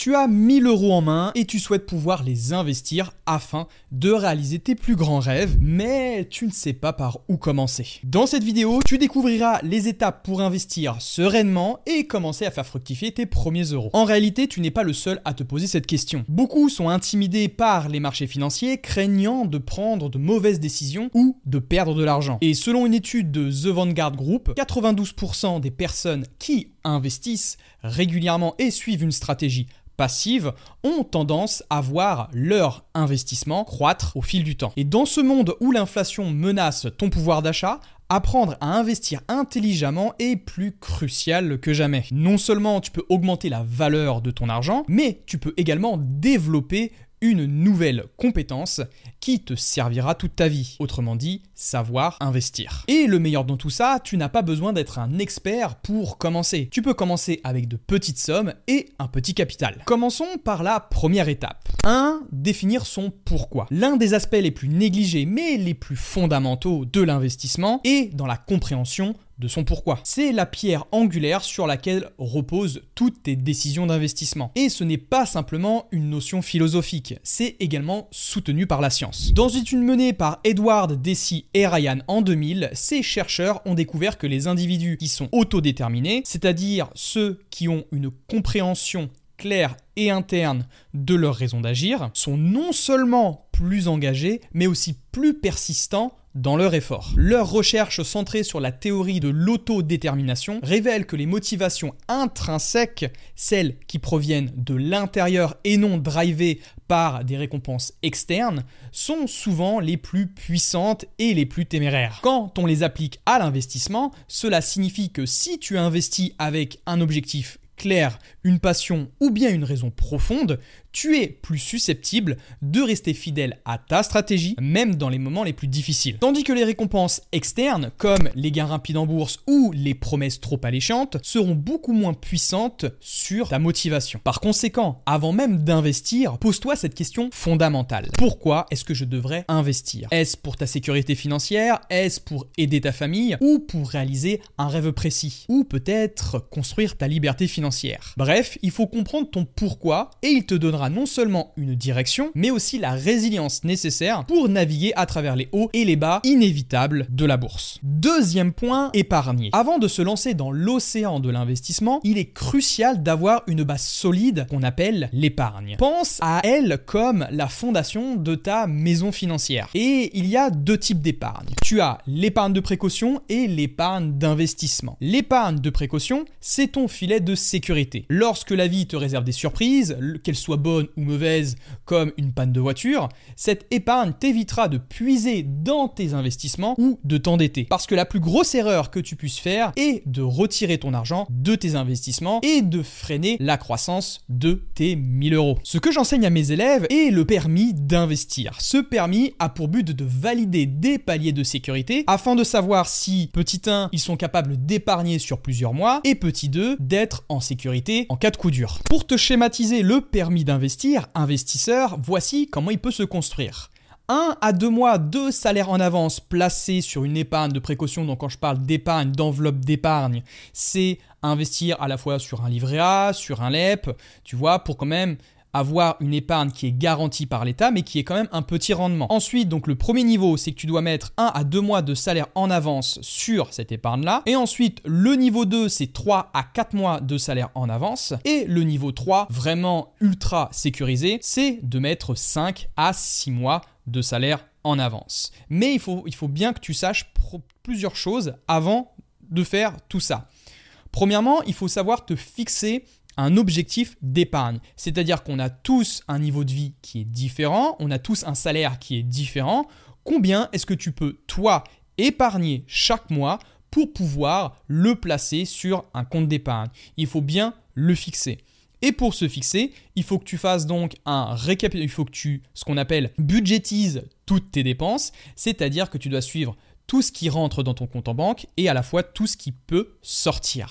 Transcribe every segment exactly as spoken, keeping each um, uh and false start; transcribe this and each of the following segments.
Tu as mille euros en main et tu souhaites pouvoir les investir afin de réaliser tes plus grands rêves, mais tu ne sais pas par où commencer. Dans cette vidéo, tu découvriras les étapes pour investir sereinement et commencer à faire fructifier tes premiers euros. En réalité, tu n'es pas le seul à te poser cette question. Beaucoup sont intimidés par les marchés financiers, craignant de prendre de mauvaises décisions ou de perdre de l'argent. Et selon une étude de The Vanguard Group, quatre-vingt-douze pour cent des personnes qui investissent régulièrement et suivent une stratégie passive ont tendance à voir leur investissement croître au fil du temps. Et dans ce monde où l'inflation menace ton pouvoir d'achat, apprendre à investir intelligemment est plus crucial que jamais. Non seulement tu peux augmenter la valeur de ton argent, mais tu peux également développer une nouvelle compétence qui te servira toute ta vie. Autrement dit, savoir investir. Et le meilleur dans tout ça, tu n'as pas besoin d'être un expert pour commencer. Tu peux commencer avec de petites sommes et un petit capital. Commençons par la première étape. un. Définir son pourquoi. L'un des aspects les plus négligés mais les plus fondamentaux de l'investissement est dans la compréhension de son pourquoi. C'est la pierre angulaire sur laquelle reposent toutes tes décisions d'investissement. Et ce n'est pas simplement une notion philosophique, c'est également soutenu par la science. Dans une étude menée par Edward Deci et Ryan en deux mille, ces chercheurs ont découvert que les individus qui sont autodéterminés, c'est-à-dire ceux qui ont une compréhension claire et interne de leur raison d'agir, sont non seulement plus engagés, mais aussi plus persistants dans leur effort. Leurs recherches centrées sur la théorie de l'autodétermination révèlent que les motivations intrinsèques, celles qui proviennent de l'intérieur et non drivées par des récompenses externes, sont souvent les plus puissantes et les plus téméraires. Quand on les applique à l'investissement, cela signifie que si tu investis avec un objectif clair, une passion ou bien une raison profonde, tu es plus susceptible de rester fidèle à ta stratégie, même dans les moments les plus difficiles. Tandis que les récompenses externes, comme les gains rapides en bourse ou les promesses trop alléchantes, seront beaucoup moins puissantes sur ta motivation. Par conséquent, avant même d'investir, pose-toi cette question fondamentale. Pourquoi est-ce que je devrais investir? Est-ce pour ta sécurité financière? Est-ce pour aider ta famille? Ou pour réaliser un rêve précis? Ou peut-être construire ta liberté financière? Bref, il faut comprendre ton pourquoi et il te donnera non seulement une direction, mais aussi la résilience nécessaire pour naviguer à travers les hauts et les bas inévitables de la bourse. Deuxième point, épargner. Avant de se lancer dans l'océan de l'investissement, il est crucial d'avoir une base solide qu'on appelle l'épargne. Pense à elle comme la fondation de ta maison financière. Et il y a deux types d'épargne. Tu as l'épargne de précaution et l'épargne d'investissement. L'épargne de précaution, c'est ton filet de sécurité. Lorsque la vie te réserve des surprises, qu'elles soient bonnes ou mauvaise comme une panne de voiture, cette épargne t'évitera de puiser dans tes investissements ou de t'endetter. Parce que la plus grosse erreur que tu puisses faire est de retirer ton argent de tes investissements et de freiner la croissance de tes mille euros. Ce que j'enseigne à mes élèves est le permis d'investir. Ce permis a pour but de valider des paliers de sécurité afin de savoir si, petit un, ils sont capables d'épargner sur plusieurs mois et petit deux, d'être en sécurité en cas de coup dur. Pour te schématiser le permis d'investir, investisseur, voici comment il peut se construire. un à deux mois de salaire en avance placé sur une épargne de précaution. Donc quand je parle d'épargne, d'enveloppe d'épargne, c'est investir à la fois sur un livret A, sur un L E P, tu vois, pour quand même avoir une épargne qui est garantie par l'État, mais qui est quand même un petit rendement. Ensuite, donc le premier niveau, c'est que tu dois mettre un à deux mois de salaire en avance sur cette épargne-là. Et ensuite, le niveau deux, c'est trois à quatre mois de salaire en avance. Et le niveau trois, vraiment ultra sécurisé, c'est de mettre cinq à six mois de salaire en avance. Mais il faut, il faut bien que tu saches pr- plusieurs choses avant de faire tout ça. Premièrement, il faut savoir te fixer un objectif d'épargne. C'est-à-dire qu'on a tous un niveau de vie qui est différent, on a tous un salaire qui est différent. Combien est-ce que tu peux, toi, épargner chaque mois pour pouvoir le placer sur un compte d'épargne? Il faut bien le fixer. Et pour se fixer, il faut que tu fasses donc un récapitulatif, il faut que tu, ce qu'on appelle, budgétises toutes tes dépenses, c'est-à-dire que tu dois suivre tout ce qui rentre dans ton compte en banque et à la fois tout ce qui peut sortir.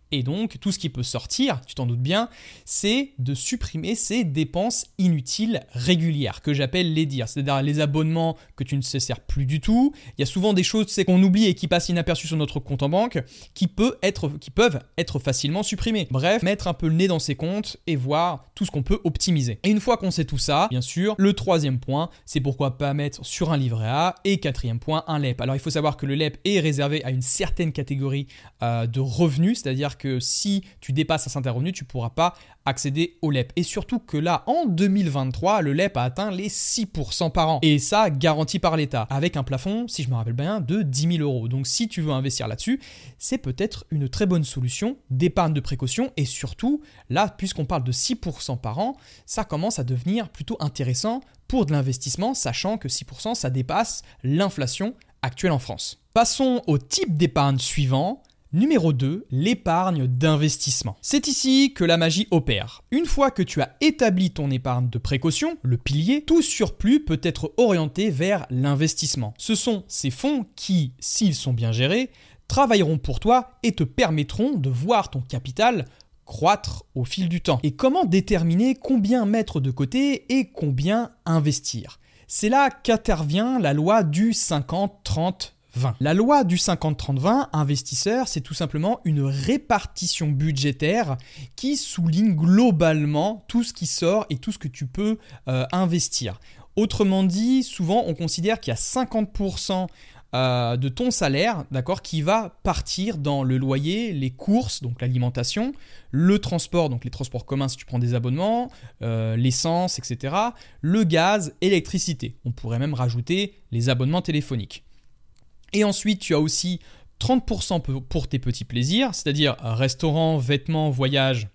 Et donc, tout ce qui peut sortir, tu t'en doutes bien, c'est de supprimer ces dépenses inutiles régulières, que j'appelle les D I R, c'est-à-dire les abonnements que tu ne te sers plus du tout. Il y a souvent des choses c'est qu'on oublie et qui passent inaperçues sur notre compte en banque, qui, peut être, qui peuvent être facilement supprimées. Bref, mettre un peu le nez dans ces comptes et voir tout ce qu'on peut optimiser. Et une fois qu'on sait tout ça, bien sûr, le troisième point, c'est pourquoi pas mettre sur un livret A. Et quatrième point, un L E P. Alors, il faut savoir que le L E P est réservé à une certaine catégorie euh, de revenus, c'est-à-dire que si tu dépasses un certain revenu, tu ne pourras pas accéder au L E P. Et surtout que là, en deux mille vingt-trois, le L E P a atteint les six pour cent par an. Et ça, garanti par l'État, avec un plafond, si je me rappelle bien, de dix mille euros. Donc si tu veux investir là-dessus, c'est peut-être une très bonne solution d'épargne de précaution. Et surtout, là, puisqu'on parle de six pour cent par an, ça commence à devenir plutôt intéressant pour de l'investissement, sachant que six pour cent, ça dépasse l'inflation actuelle en France. Passons au type d'épargne suivant. Numéro deux, l'épargne d'investissement. C'est ici que la magie opère. Une fois que tu as établi ton épargne de précaution, le pilier, tout surplus peut être orienté vers l'investissement. Ce sont ces fonds qui, s'ils sont bien gérés, travailleront pour toi et te permettront de voir ton capital croître au fil du temps. Et comment déterminer combien mettre de côté et combien investir? C'est là qu'intervient la loi du cinquante trente vingt. La loi du cinquante trente vingt, investisseur, c'est tout simplement une répartition budgétaire qui souligne globalement tout ce qui sort et tout ce que tu peux euh, investir. Autrement dit, souvent on considère qu'il y a cinquante pour cent euh, de ton salaire, d'accord, qui va partir dans le loyer, les courses, donc l'alimentation, le transport, donc les transports communs si tu prends des abonnements, euh, l'essence, et cetera, le gaz, électricité. On pourrait même rajouter les abonnements téléphoniques. Et ensuite, tu as aussi trente pour cent pour tes petits plaisirs, c'est-à-dire restaurant, vêtements, voyages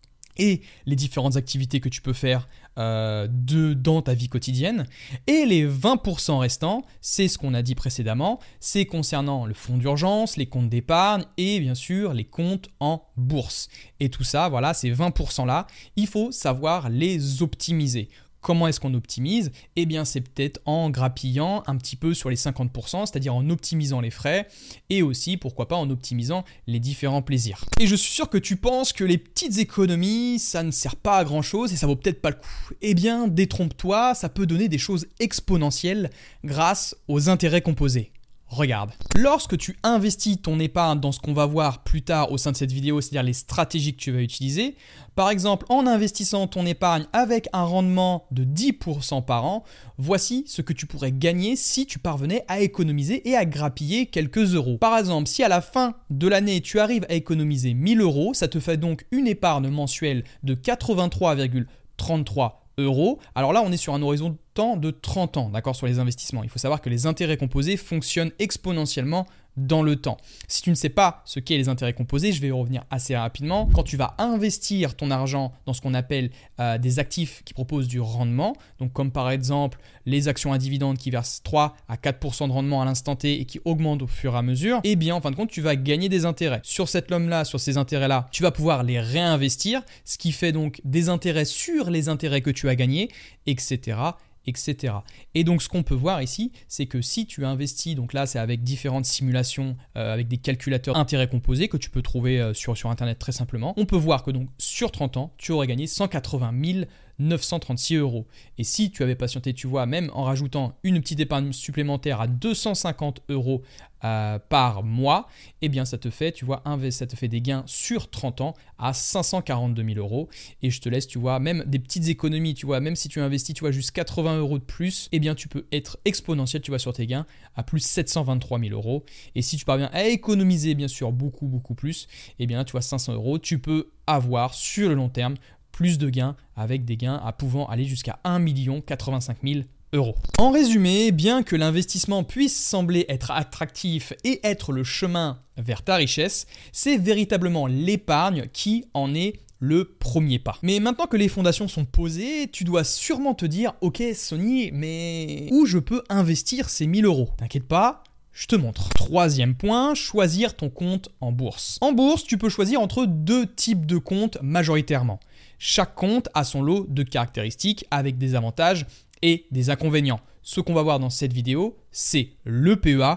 et les différentes activités que tu peux faire euh, de, dans ta vie quotidienne. Et les vingt pour cent restants, c'est ce qu'on a dit précédemment, c'est concernant le fonds d'urgence, les comptes d'épargne et bien sûr les comptes en bourse. Et tout ça, voilà, ces vingt pour cent-là, il faut savoir les optimiser. Comment est-ce qu'on optimise? Eh bien, c'est peut-être en grappillant un petit peu sur les cinquante pour cent, c'est-à-dire en optimisant les frais et aussi, pourquoi pas, en optimisant les différents plaisirs. Et je suis sûr que tu penses que les petites économies, ça ne sert pas à grand-chose et ça vaut peut-être pas le coup. Eh bien, détrompe-toi, ça peut donner des choses exponentielles grâce aux intérêts composés. Regarde, lorsque tu investis ton épargne dans ce qu'on va voir plus tard au sein de cette vidéo, c'est-à-dire les stratégies que tu vas utiliser, par exemple en investissant ton épargne avec un rendement de dix pour cent par an, voici ce que tu pourrais gagner si tu parvenais à économiser et à grappiller quelques euros. Par exemple, si à la fin de l'année tu arrives à économiser mille euros, ça te fait donc une épargne mensuelle de quatre-vingt-trois virgule trente-trois euros. Alors là, on est sur un horizon de temps de trente ans, d'accord, sur les investissements. Il faut savoir que les intérêts composés fonctionnent exponentiellement dans le temps. Si tu ne sais pas ce qu'est les intérêts composés, je vais y revenir assez rapidement. Quand tu vas investir ton argent dans ce qu'on appelle euh, des actifs qui proposent du rendement, donc comme par exemple les actions à dividendes qui versent trois à quatre pour cent de rendement à l'instant T et qui augmentent au fur et à mesure, eh bien en fin de compte, tu vas gagner des intérêts. Sur cette lomme-là, sur ces intérêts-là, tu vas pouvoir les réinvestir, ce qui fait donc des intérêts sur les intérêts que tu as gagnés, et cetera et cetera. Et donc ce qu'on peut voir ici, c'est que si tu investis, donc là c'est avec différentes simulations, euh, avec des calculateurs intérêts composés que tu peux trouver euh, sur, sur internet très simplement, on peut voir que donc sur trente ans, tu aurais gagné cent quatre-vingt mille neuf cent trente-six euros. Et si tu avais patienté, tu vois, même en rajoutant une petite épargne supplémentaire à deux cent cinquante euros euh, par mois, eh bien ça te fait, tu vois, un, ça te fait des gains sur trente ans à cinq cent quarante-deux mille euros. Et je te laisse, tu vois, même des petites économies, tu vois, même si tu investis, tu vois, juste quatre-vingts euros de plus, eh bien tu peux être exponentiel, tu vois, sur tes gains à plus sept cent vingt-trois mille euros. Et si tu parviens à économiser, bien sûr, beaucoup, beaucoup plus, eh bien tu vois, cinq cents euros, tu peux avoir sur le long terme plus de gains avec des gains à pouvant aller jusqu'à un million quatre-vingt-cinq mille euros. En résumé, bien que l'investissement puisse sembler être attractif et être le chemin vers ta richesse, c'est véritablement l'épargne qui en est le premier pas. Mais maintenant que les fondations sont posées, tu dois sûrement te dire « Ok Sonny, mais où je peux investir ces mille euros ?» T'inquiète pas, je te montre. Troisième point, choisir ton compte en bourse. En bourse, tu peux choisir entre deux types de comptes majoritairement. Chaque compte a son lot de caractéristiques avec des avantages et des inconvénients. Ce qu'on va voir dans cette vidéo, c'est le P E A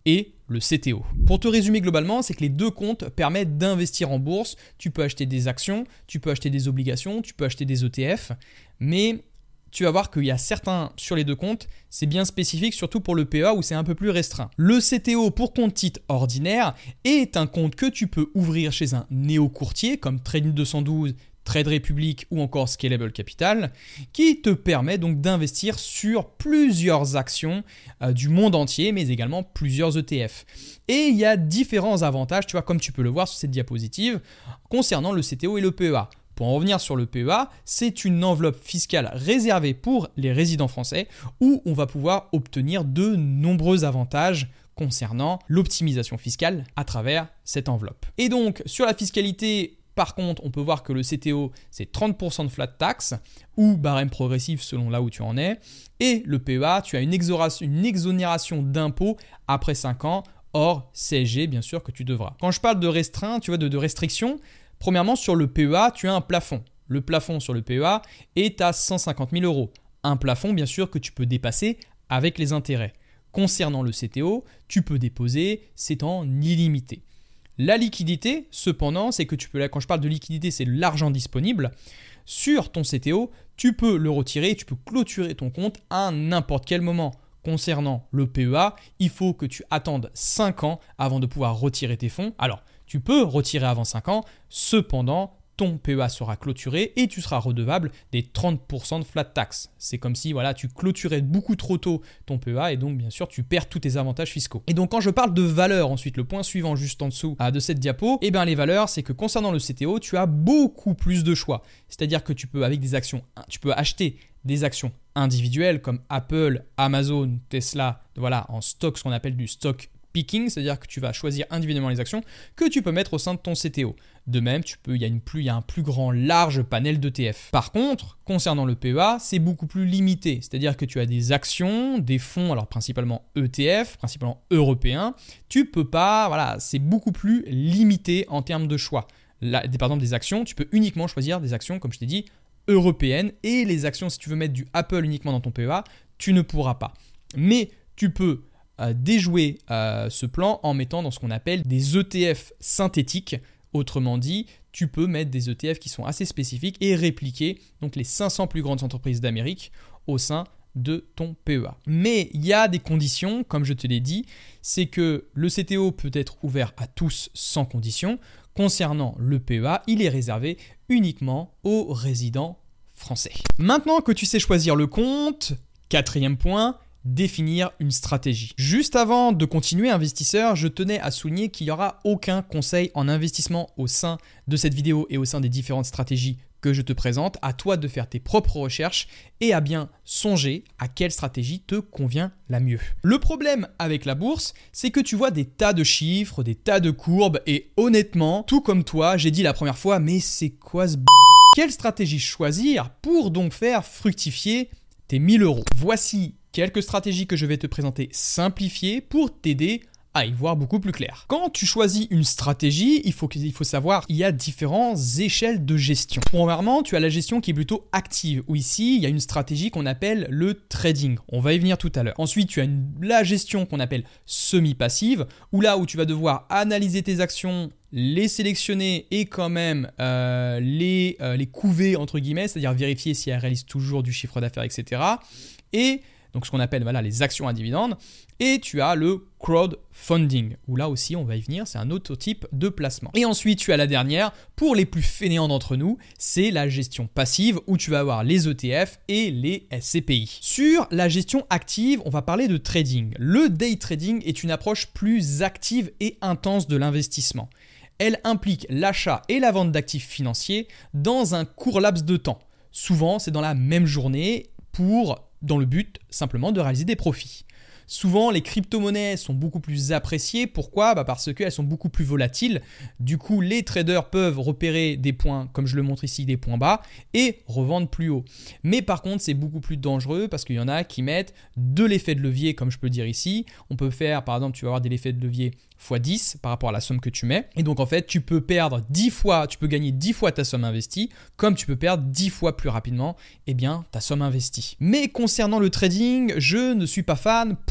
et le C T O. Pour te résumer globalement, c'est que les deux comptes permettent d'investir en bourse. Tu peux acheter des actions, tu peux acheter des obligations, tu peux acheter des E T F, mais tu vas voir qu'il y a certains sur les deux comptes, c'est bien spécifique, surtout pour le P E A où c'est un peu plus restreint. Le C T O pour compte titre ordinaire est un compte que tu peux ouvrir chez un néo-courtier comme Trading deux cent douze, Trade Republic ou encore Scalable Capital, qui te permet donc d'investir sur plusieurs actions euh, du monde entier, mais également plusieurs E T F. Et il y a différents avantages, tu vois, comme tu peux le voir sur cette diapositive, concernant le C T O et le P E A. Pour en revenir sur le P E A, c'est une enveloppe fiscale réservée pour les résidents français où on va pouvoir obtenir de nombreux avantages concernant l'optimisation fiscale à travers cette enveloppe. Et donc, sur la fiscalité, par contre, on peut voir que le C T O, c'est trente pour cent de flat tax ou barème progressif selon là où tu en es. Et le P E A, tu as une exonération, une exonération d'impôt après cinq ans, hors C S G, bien sûr, que tu devras. Quand je parle de restreint, tu vois, de, de restriction, premièrement, sur le P E A, tu as un plafond. Le plafond sur le P E A est à cent cinquante mille euros. Un plafond, bien sûr, que tu peux dépasser avec les intérêts. Concernant le C T O, tu peux déposer, c'est en illimité. La liquidité, cependant, c'est que tu peux, là, quand je parle de liquidité, c'est l'argent disponible. Sur ton C T O, tu peux le retirer, tu peux clôturer ton compte à n'importe quel moment. Concernant le P E A, il faut que tu attendes cinq ans avant de pouvoir retirer tes fonds. Alors, tu peux retirer avant cinq ans, cependant, ton P E A sera clôturé et tu seras redevable des trente pour cent de flat tax. C'est comme si voilà, tu clôturais beaucoup trop tôt ton P E A et donc bien sûr tu perds tous tes avantages fiscaux. Et donc quand je parle de valeur, ensuite le point suivant juste en dessous de cette diapo, et bien les valeurs, c'est que concernant le C T O, tu as beaucoup plus de choix. C'est-à-dire que tu peux avec des actions, tu peux acheter des actions individuelles comme Apple, Amazon, Tesla, voilà, en stock, ce qu'on appelle du stock picking, c'est-à-dire que tu vas choisir individuellement les actions que tu peux mettre au sein de ton C T O. De même, tu peux, il y a une plus, il y a un plus grand large panel d'E T F. Par contre, concernant le P E A, c'est beaucoup plus limité, c'est-à-dire que tu as des actions, des fonds, alors principalement E T F, principalement européens. Tu peux pas, voilà, c'est beaucoup plus limité en termes de choix. Là, par exemple, des actions, tu peux uniquement choisir des actions, comme je t'ai dit, européennes, et les actions, si tu veux mettre du Apple uniquement dans ton P E A, tu ne pourras pas. Mais tu peux euh, déjouer euh, ce plan en mettant dans ce qu'on appelle des E T F synthétiques. Autrement dit, tu peux mettre des E T F qui sont assez spécifiques et répliquer donc les cinq cents plus grandes entreprises d'Amérique au sein de ton P E A. Mais il y a des conditions, comme je te l'ai dit, c'est que le C T O peut être ouvert à tous sans condition. Concernant le P E A, il est réservé uniquement aux résidents français. Maintenant que tu sais choisir le compte, quatrième point, définir une stratégie. Juste avant de continuer, investisseur, je tenais à souligner qu'il n'y aura aucun conseil en investissement au sein de cette vidéo et au sein des différentes stratégies que je te présente. À toi de faire tes propres recherches et à bien songer à quelle stratégie te convient la mieux. Le problème avec la bourse, c'est que tu vois des tas de chiffres, des tas de courbes et honnêtement, tout comme toi, j'ai dit la première fois, mais c'est quoi ce b***? Quelle stratégie choisir pour donc faire fructifier tes mille euros? Voici quelques stratégies que je vais te présenter simplifiées pour t'aider à y voir beaucoup plus clair. Quand tu choisis une stratégie, il faut, il faut savoir qu'il y a différentes échelles de gestion. Premièrement, tu as la gestion qui est plutôt active, où ici, il y a une stratégie qu'on appelle le trading. On va y venir tout à l'heure. Ensuite, tu as une, la gestion qu'on appelle semi-passive, où là où tu vas devoir analyser tes actions, les sélectionner et quand même euh, les, euh, les couver, entre guillemets, c'est-à-dire vérifier si elles réalisent toujours du chiffre d'affaires, et cetera. Et donc ce qu'on appelle voilà, les actions à dividendes. Et tu as le crowdfunding, où là aussi on va y venir, c'est un autre type de placement. Et ensuite tu as la dernière, pour les plus fainéants d'entre nous, c'est la gestion passive, où tu vas avoir les E T F et les S C P I. Sur la gestion active, on va parler de trading. Le day trading est une approche plus active et intense de l'investissement. Elle implique l'achat et la vente d'actifs financiers dans un court laps de temps. Souvent, c'est dans la même journée pour, dans le but simplement de réaliser des profits. Souvent, les crypto-monnaies sont beaucoup plus appréciées. Pourquoi ? Bah parce qu'elles sont beaucoup plus volatiles. Du coup, les traders peuvent repérer des points, comme je le montre ici, des points bas et revendre plus haut. Mais par contre, c'est beaucoup plus dangereux parce qu'il y en a qui mettent de l'effet de levier, comme je peux dire ici. On peut faire, par exemple, tu vas avoir des effets de levier fois dix par rapport à la somme que tu mets. Et donc, en fait, tu peux perdre dix fois, tu peux gagner dix fois ta somme investie, comme tu peux perdre dix fois plus rapidement, eh bien, ta somme investie. Mais concernant le trading, je ne suis pas fan. Pourquoi ?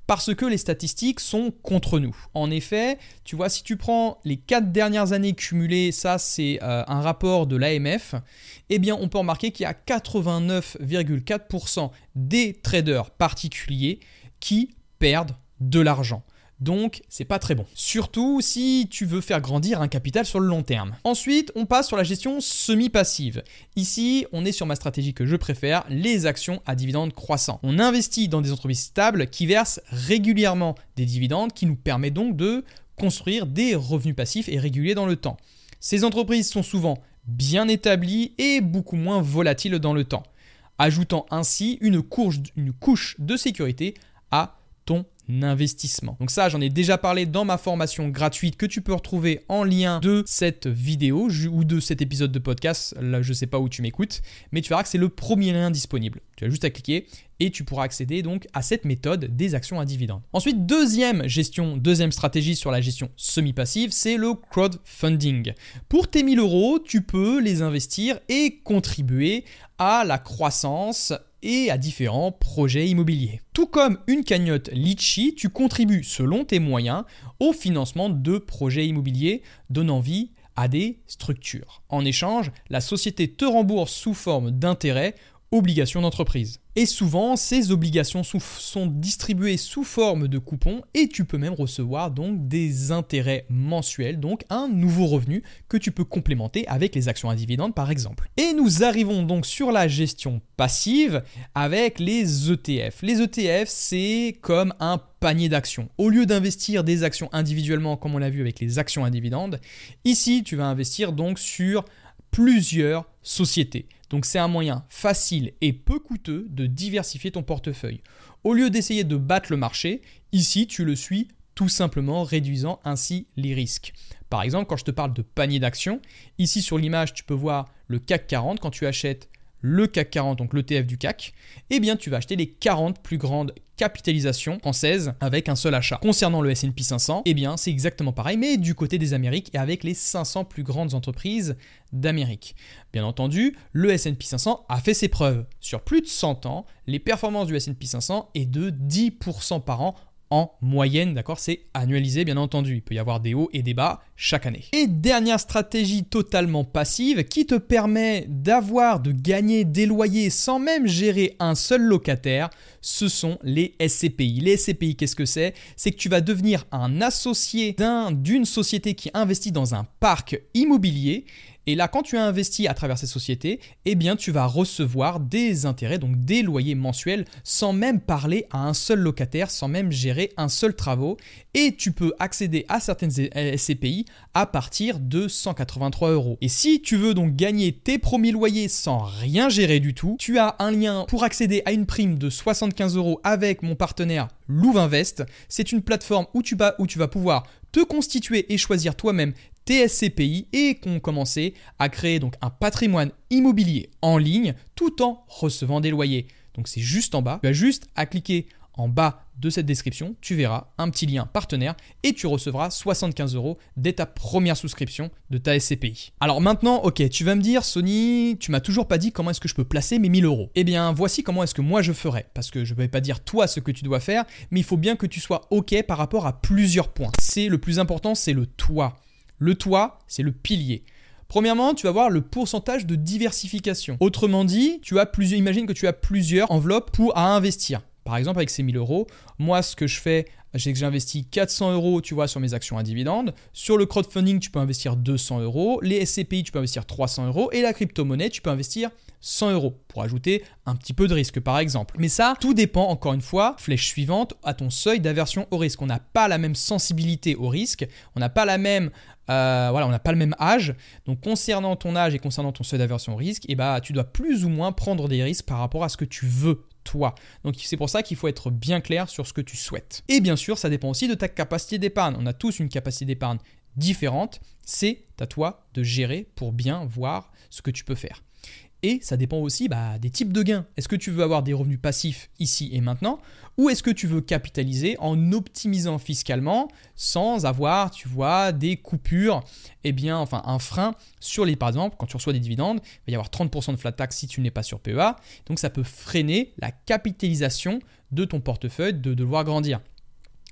Parce que les statistiques sont contre nous. En effet, tu vois, si tu prends les quatre dernières années cumulées, ça c'est euh, un rapport de l'A M F, eh bien on peut remarquer qu'il y a quatre-vingt-neuf virgule quatre pour cent des traders particuliers qui perdent de l'argent. Donc, c'est pas très bon. Surtout si tu veux faire grandir un capital sur le long terme. Ensuite, on passe sur la gestion semi-passive. Ici, on est sur ma stratégie que je préfère, les actions à dividendes croissants. On investit dans des entreprises stables qui versent régulièrement des dividendes qui nous permettent donc de construire des revenus passifs et réguliers dans le temps. Ces entreprises sont souvent bien établies et beaucoup moins volatiles dans le temps, ajoutant ainsi une couche, une couche de sécurité à ton investissement. Donc ça, j'en ai déjà parlé dans ma formation gratuite que tu peux retrouver en lien de cette vidéo ou de cet épisode de podcast. Là, je ne sais pas où tu m'écoutes, mais tu verras que c'est le premier lien disponible. Tu as juste à cliquer et tu pourras accéder donc à cette méthode des actions à dividendes. Ensuite, deuxième gestion, deuxième stratégie sur la gestion semi-passive, c'est le crowdfunding. Pour tes mille euros, tu peux les investir et contribuer à la croissance et à différents projets immobiliers. Tout comme une cagnotte Litchi, tu contribues selon tes moyens au financement de projets immobiliers donnant vie à des structures. En échange, la société te rembourse sous forme d'intérêts, obligations d'entreprise. Et souvent, ces obligations sont distribuées sous forme de coupons et tu peux même recevoir donc des intérêts mensuels, donc un nouveau revenu que tu peux complémenter avec les actions à dividendes par exemple. Et nous arrivons donc sur la gestion passive avec les E T F. Les E T F, c'est comme un panier d'actions. Au lieu d'investir des actions individuellement comme on l'a vu avec les actions à dividendes, ici tu vas investir donc sur plusieurs sociétés. Donc c'est un moyen facile et peu coûteux de diversifier ton portefeuille. Au lieu d'essayer de battre le marché, ici tu le suis tout simplement réduisant ainsi les risques. Par exemple, quand je te parle de panier d'actions, ici sur l'image tu peux voir le C A C quarante. Quand tu achètes le C A C quarante, donc l'E T F du C A C, eh bien tu vas acheter les quarante plus grandes capitalisations françaises avec un seul achat. Concernant le S and P cinq cents, eh bien c'est exactement pareil, mais du côté des Amériques et avec les cinq cents plus grandes entreprises d'Amérique. Bien entendu, le S and P cinq cents a fait ses preuves. Sur plus de cent ans, les performances du S and P cinq cents est de dix pour cent par an en moyenne, d'accord, c'est annualisé bien entendu. Il peut y avoir des hauts et des bas chaque année. Et dernière stratégie totalement passive qui te permet d'avoir, de gagner des loyers sans même gérer un seul locataire, ce sont les S C P I. Les S C P I, qu'est-ce que c'est? C'est que tu vas devenir un associé d'un, d'une société qui investit dans un parc immobilier. Et là, quand tu as investi à travers ces sociétés, eh bien, tu vas recevoir des intérêts, donc des loyers mensuels, sans même parler à un seul locataire, sans même gérer un seul travaux. Et tu peux accéder à certaines S C P I à partir de cent quatre-vingt-trois euros. Et si tu veux donc gagner tes premiers loyers sans rien gérer du tout, tu as un lien pour accéder à une prime de soixante-quinze euros avec mon partenaire Louvinvest. C'est une plateforme où tu vas, où tu vas pouvoir te constituer et choisir toi-même tes S C P I et qu'on commençait à créer donc un patrimoine immobilier en ligne tout en recevant des loyers. Donc c'est juste en bas, tu as juste à cliquer en bas de cette description, tu verras un petit lien partenaire et tu recevras soixante-quinze euros dès ta première souscription de ta S C P I. Alors maintenant, ok, tu vas me dire, Sony, tu m'as toujours pas dit comment est-ce que je peux placer mes mille euros. Eh bien, voici comment est-ce que moi je ferais. Parce que je ne vais pas dire toi ce que tu dois faire, mais il faut bien que tu sois ok par rapport à plusieurs points. C'est le plus important, c'est le toi. Le toit, c'est le pilier. Premièrement, tu vas voir le pourcentage de diversification. Autrement dit, tu as plusieurs, imagine que tu as plusieurs enveloppes pour à investir. Par exemple, avec ces mille euros, moi, ce que je fais, c'est que j'investis quatre cents euros, tu vois, sur mes actions à dividendes. Sur le crowdfunding, tu peux investir deux cents euros. Les S C P I, tu peux investir trois cents euros. Et la crypto-monnaie, tu peux investir cent euros pour ajouter un petit peu de risque, par exemple. Mais ça, tout dépend, encore une fois, flèche suivante, à ton seuil d'aversion au risque. On n'a pas la même sensibilité au risque. On n'a pas la même... Euh, voilà, on n'a pas le même âge. Donc, concernant ton âge et concernant ton seuil d'aversion au risque, eh ben, tu dois plus ou moins prendre des risques par rapport à ce que tu veux, toi. Donc, c'est pour ça qu'il faut être bien clair sur ce que tu souhaites. Et bien sûr, ça dépend aussi de ta capacité d'épargne. On a tous une capacité d'épargne différente. C'est à toi de gérer pour bien voir ce que tu peux faire. Et ça dépend aussi bah, des types de gains. Est-ce que tu veux avoir des revenus passifs ici et maintenant ou est-ce que tu veux capitaliser en optimisant fiscalement sans avoir, tu vois, des coupures, eh bien, enfin un frein sur les, par exemple, quand tu reçois des dividendes, il va y avoir trente pour cent de flat tax si tu n'es pas sur P E A. Donc ça peut freiner la capitalisation de ton portefeuille de devoir grandir.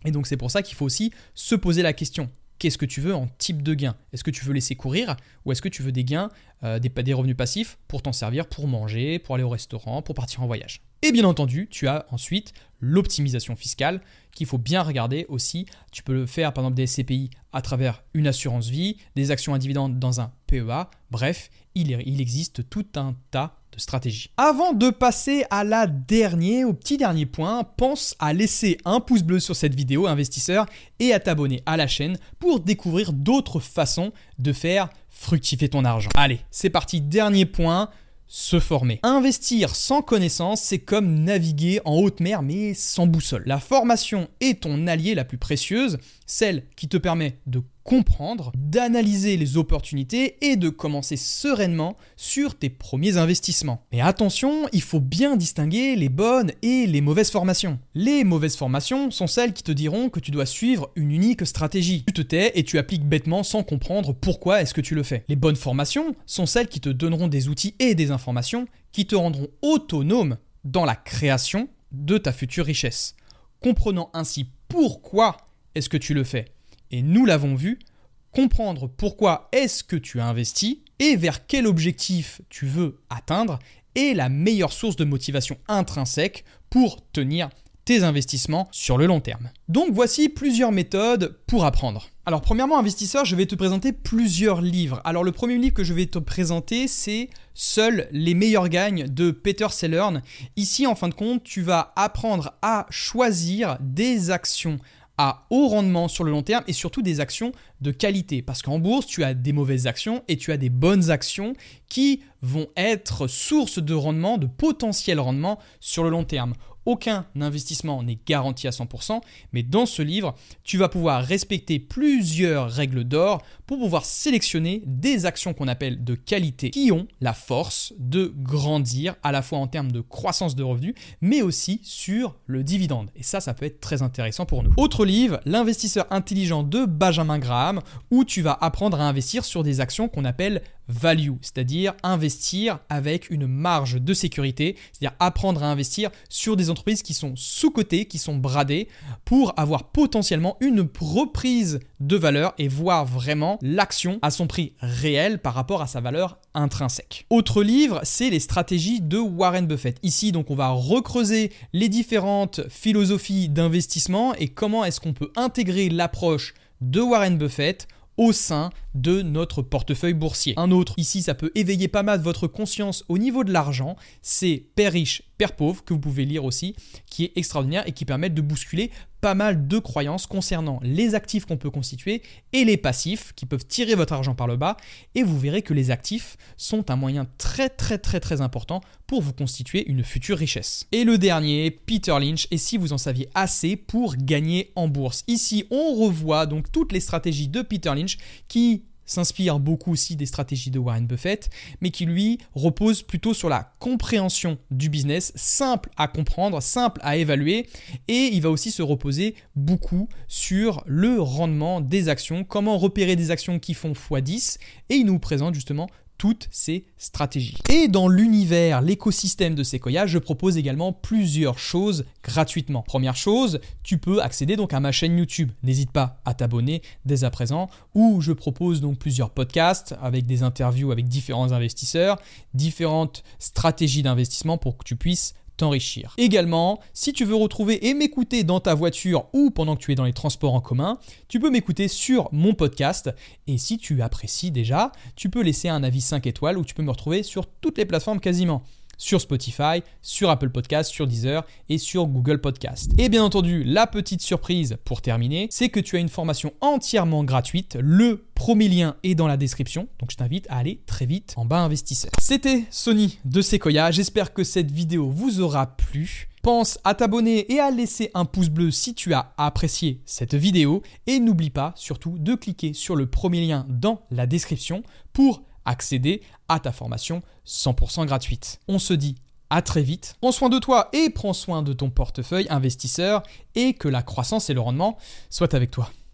Et donc c'est pour ça qu'il faut aussi se poser la question. Qu'est-ce que tu veux en type de gain? Est-ce que tu veux laisser courir ou est-ce que tu veux des gains, euh, des, des revenus passifs pour t'en servir, pour manger, pour aller au restaurant, pour partir en voyage? Et bien entendu, tu as ensuite l'optimisation fiscale qu'il faut bien regarder aussi. Tu peux le faire par exemple des S C P I à travers une assurance vie, des actions à dividendes dans un P E A. Bref, il, il existe tout un tas de stratégies. Avant de passer à la dernière, au petit dernier point, pense à laisser un pouce bleu sur cette vidéo, investisseur, et à t'abonner à la chaîne pour découvrir d'autres façons de faire fructifier ton argent. Allez, c'est parti, dernier point. Se former. Investir sans connaissance, c'est comme naviguer en haute mer mais sans boussole. La formation est ton allié la plus précieuse, celle qui te permet de comprendre, d'analyser les opportunités et de commencer sereinement sur tes premiers investissements. Mais attention, il faut bien distinguer les bonnes et les mauvaises formations. Les mauvaises formations sont celles qui te diront que tu dois suivre une unique stratégie. Tu te tais et tu appliques bêtement sans comprendre pourquoi est-ce que tu le fais. Les bonnes formations sont celles qui te donneront des outils et des informations qui te rendront autonome dans la création de ta future richesse, comprenant ainsi pourquoi est-ce que tu le fais. Et nous l'avons vu, comprendre pourquoi est-ce que tu as investi et vers quel objectif tu veux atteindre est la meilleure source de motivation intrinsèque pour tenir tes investissements sur le long terme. Donc voici plusieurs méthodes pour apprendre. Alors premièrement, investisseur, je vais te présenter plusieurs livres. Alors le premier livre que je vais te présenter, c'est Seuls les meilleurs gagnent de Peter Sellern. Ici, en fin de compte, tu vas apprendre à choisir des actions à haut rendement sur le long terme et surtout des actions de qualité. Parce qu'en bourse, tu as des mauvaises actions et tu as des bonnes actions qui vont être source de rendement, de potentiel rendement sur le long terme. Aucun investissement n'est garanti à cent pour cent, mais dans ce livre, tu vas pouvoir respecter plusieurs règles d'or pour pouvoir sélectionner des actions qu'on appelle de qualité qui ont la force de grandir à la fois en termes de croissance de revenus, mais aussi sur le dividende. Et ça, ça peut être très intéressant pour nous. Autre livre, L'investisseur intelligent de Benjamin Graham, où tu vas apprendre à investir sur des actions qu'on appelle value, c'est-à-dire investir avec une marge de sécurité, c'est-à-dire apprendre à investir sur des entreprises qui sont sous-cotées, qui sont bradées pour avoir potentiellement une reprise de valeur et voir vraiment l'action à son prix réel par rapport à sa valeur intrinsèque. Autre livre, c'est les stratégies de Warren Buffett. Ici, donc, on va recreuser les différentes philosophies d'investissement et comment est-ce qu'on peut intégrer l'approche de Warren Buffett au sein de notre portefeuille boursier. Un autre, ici, ça peut éveiller pas mal votre conscience au niveau de l'argent, c'est Père riche, Père pauvre, que vous pouvez lire aussi, qui est extraordinaire et qui permet de bousculer pas mal de croyances concernant les actifs qu'on peut constituer et les passifs qui peuvent tirer votre argent par le bas. Et vous verrez que les actifs sont un moyen très très très très important pour vous constituer une future richesse. Et le dernier, Peter Lynch, et si vous en saviez assez pour gagner en bourse. Ici, on revoit donc toutes les stratégies de Peter Lynch qui s'inspire beaucoup aussi des stratégies de Warren Buffett, mais qui lui repose plutôt sur la compréhension du business, simple à comprendre, simple à évaluer, et il va aussi se reposer beaucoup sur le rendement des actions, comment repérer des actions qui font fois dix, et il nous présente justement toutes ces stratégies. Et dans l'univers, l'écosystème de Sequoia, je propose également plusieurs choses gratuitement. Première chose, tu peux accéder donc à ma chaîne YouTube. N'hésite pas à t'abonner dès à présent, où je propose donc plusieurs podcasts avec des interviews avec différents investisseurs, différentes stratégies d'investissement pour que tu puisses t'enrichir. Également, si tu veux retrouver et m'écouter dans ta voiture ou pendant que tu es dans les transports en commun, tu peux m'écouter sur mon podcast. Et si tu apprécies déjà, tu peux laisser un avis cinq étoiles où tu peux me retrouver sur toutes les plateformes quasiment. Sur Spotify, sur Apple Podcasts, sur Deezer et sur Google Podcasts. Et bien entendu, la petite surprise pour terminer, c'est que tu as une formation entièrement gratuite. Le premier lien est dans la description, donc je t'invite à aller très vite en bas investisseur. C'était Sonny de Sequoia, j'espère que cette vidéo vous aura plu. Pense à t'abonner et à laisser un pouce bleu si tu as apprécié cette vidéo. Et n'oublie pas surtout de cliquer sur le premier lien dans la description pour accéder à ta formation cent pour cent gratuite. On se dit à très vite. Prends soin de toi et prends soin de ton portefeuille investisseur et que la croissance et le rendement soient avec toi.